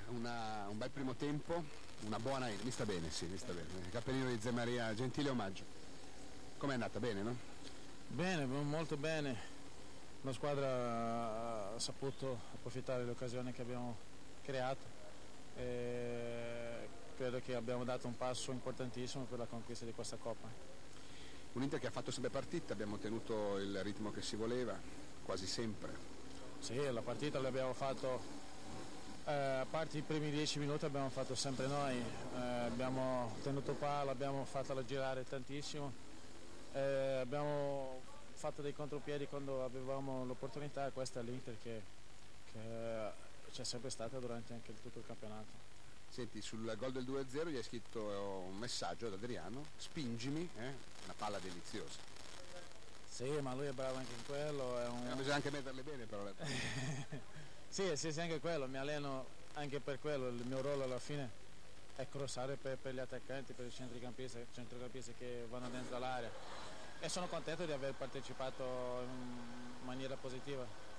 un bel primo tempo, una buona... Mi sta bene, sì, mi sta bene. Il cappellino di Zemaria, gentile omaggio. Com'è andata? Bene, no? Bene, molto bene. La squadra ha saputo approfittare delle occasioni che abbiamo creato e credo che abbiamo dato un passo importantissimo per la conquista di questa Coppa. Un Inter che ha fatto sempre partita, abbiamo tenuto il ritmo che si voleva, quasi sempre. Sì, la partita l'abbiamo fatto, a parte i primi 10 minuti abbiamo fatto sempre noi, abbiamo tenuto palla, abbiamo fatto girare tantissimo, abbiamo fatto dei contropiedi quando avevamo l'opportunità. Questa è l'Inter che c'è sempre stata durante anche tutto il campionato. Senti, sul gol del 2-0 gli hai scritto un messaggio ad Adriano: spingimi, una palla deliziosa. Sì, ma lui è bravo anche in quello. Bisogna anche metterle bene però. sì, anche quello, mi alleno anche per quello, il mio ruolo alla fine è crossare per gli attaccanti, per i centrocampisti che vanno dentro l'area, e sono contento di aver partecipato in maniera positiva.